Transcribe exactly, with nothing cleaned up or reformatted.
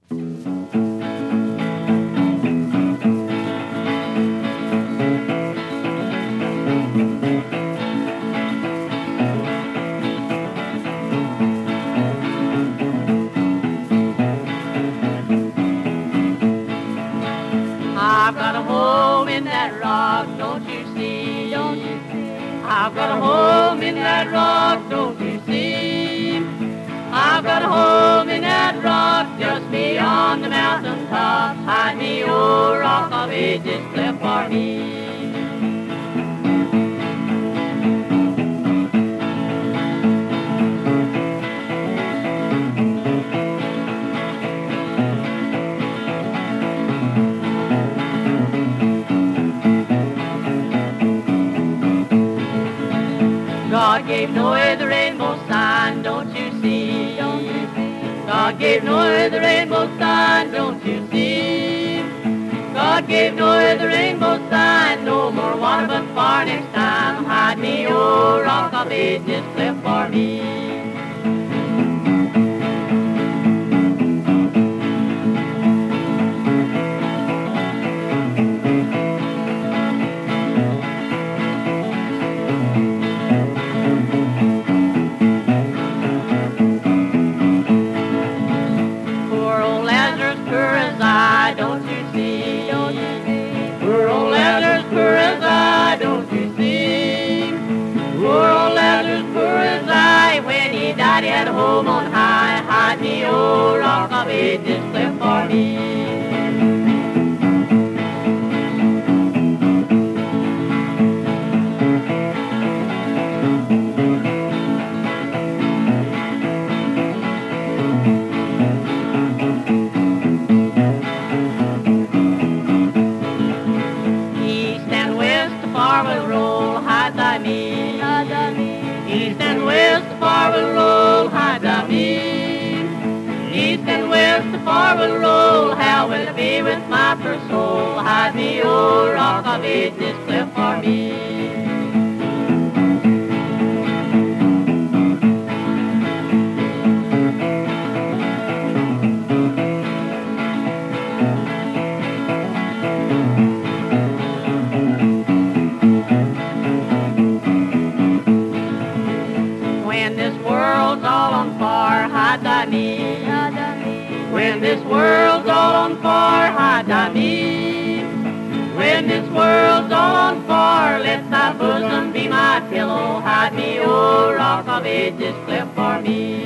I've got a home in that rock, don't you see? Don't you see? I've got a home in that rock, don't you see? I've got a home in that rock just beyond the mountain top. Hide me, oh rock of ages, cleft for me. God gave Noah the rainbow sign, don't you see? Don't you see? God gave Noah the rainbow sign, don't you see? God gave Noah the rainbow sign, no more water but for next time. Hide me, oh rock of ages, cleft for me. Don't you see? Don't you see? Poor old Lazarus, poor as I, don't you see? Poor old Lazarus, poor as I, when he died he had a home on high. Hide me, oh rock of ages, cleft for me. Far will roll, hide thy me. East and west the far will roll, hide thy me. East and west the far will roll, how will it be with my poor soul? Hide me, oh rock of ages, cleft for me. When this world's all on fire, hide thy me. When this world's all on fire, hide thy me. When this world's all on fire, let thy bosom be my pillow. Hide me, oh rock of ages, cleft for me.